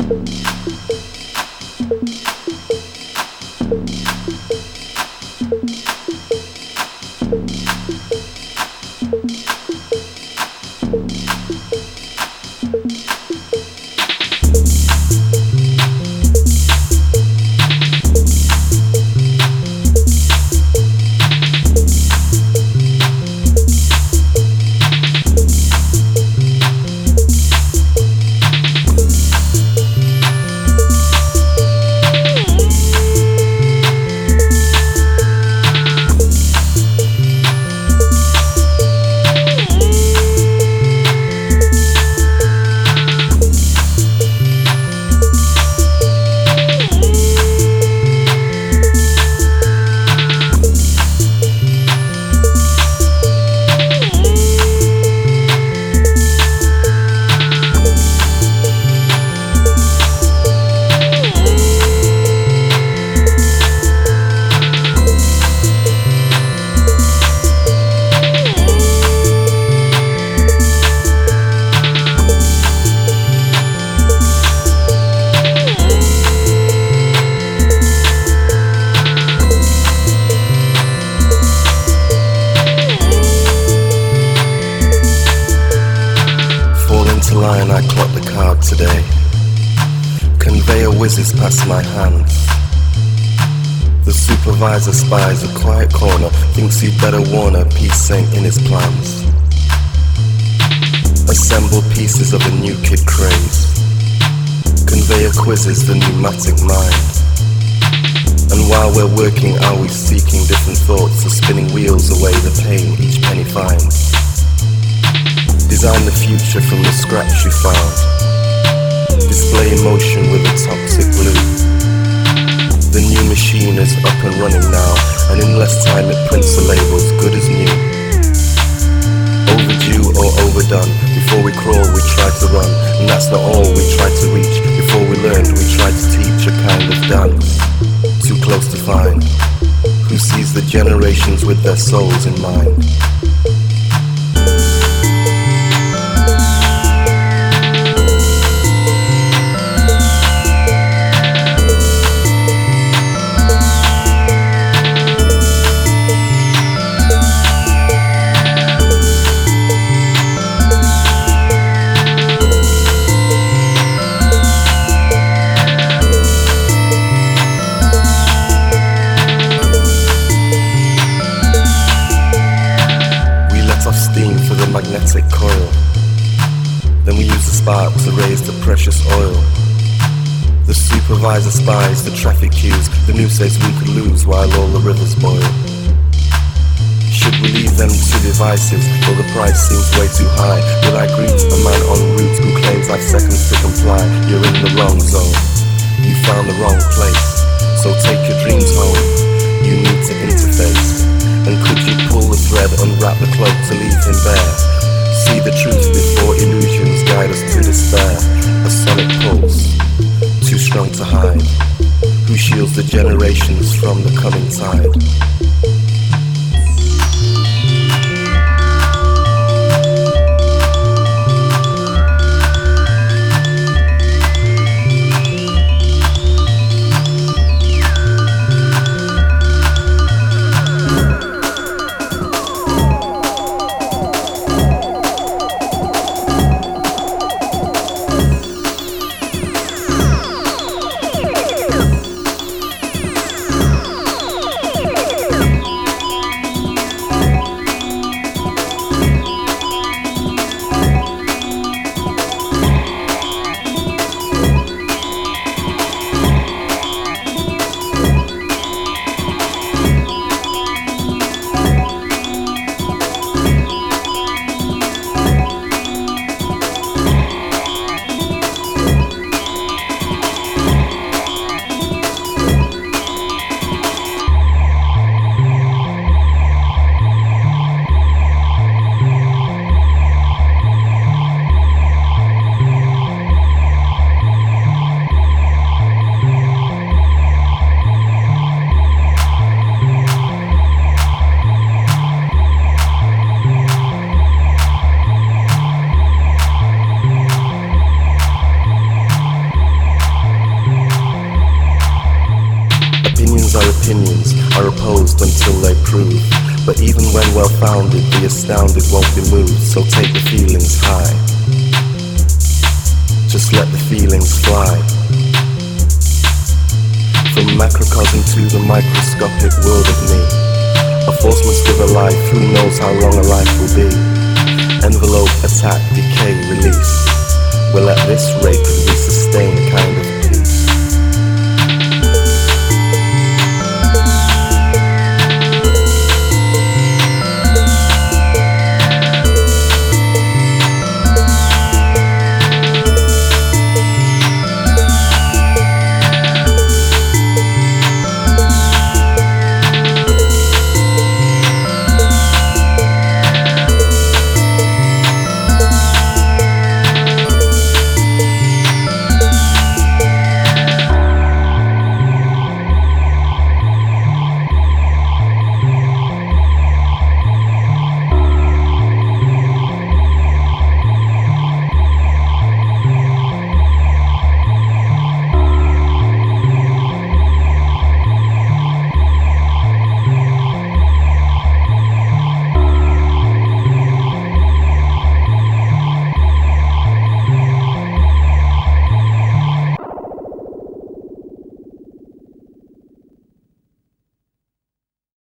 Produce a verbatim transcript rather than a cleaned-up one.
line I clock the card today. Conveyor whizzes past my hands. The supervisor spies a quiet corner, thinks he'd better warn her peace ain't in his plans. Assemble pieces of a new kid craze. Conveyor quizzes the pneumatic mind. And while we're working, are we seeking different thoughts, or spinning wheels away the pain each penny finds? Design the future from the scratch you found. Display emotion with a toxic blue. The new machine is up and running now, and in less time it prints the labels good as new. Overdue or overdone, before we crawl we try to run, and that's not all we try to reach. Before we learned we tried to teach a kind of dance, too close to find, who sees the generations with their souls in mind. Magnetic coil. Then we use the spark to raise the precious oil. The supervisor spies the traffic cues. The news says we could lose while all the rivers boil. Should we leave them to devices, though the price seems way too high? Will I greet a man en route who claims I've seconds to comply? You're in the wrong zone, you found the wrong place, so take your dreams home. You need to interface. And could you pull the thread, unwrap the cloak to leave him bare? See the truth before illusions guide us to despair. A sonic pulse, too strong to hide. Who shields the generations from the coming tide? Yeah. opinions are opposed until they prove. But even when well-founded, the astounded won't be moved, so take the feelings high. Just let the feelings fly. From macrocosm to the microscopic world of me, a force must give a life, who knows how long a life will be. Envelope, attack, decay, release. We'll let this ray produce